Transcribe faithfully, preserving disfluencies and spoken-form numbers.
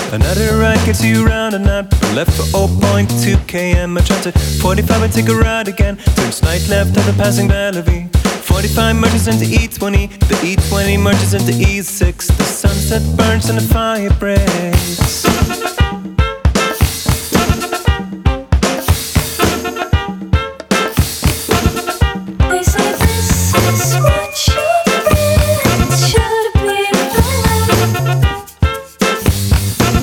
Another ride gets you round and out. Left for zero point two kilometers. I try to forty-five and take a ride again. Turns right left at the passing Bellevue. forty-five merges into E twenty. The E twenty merges into E six. The sunset burns and the fire breaks.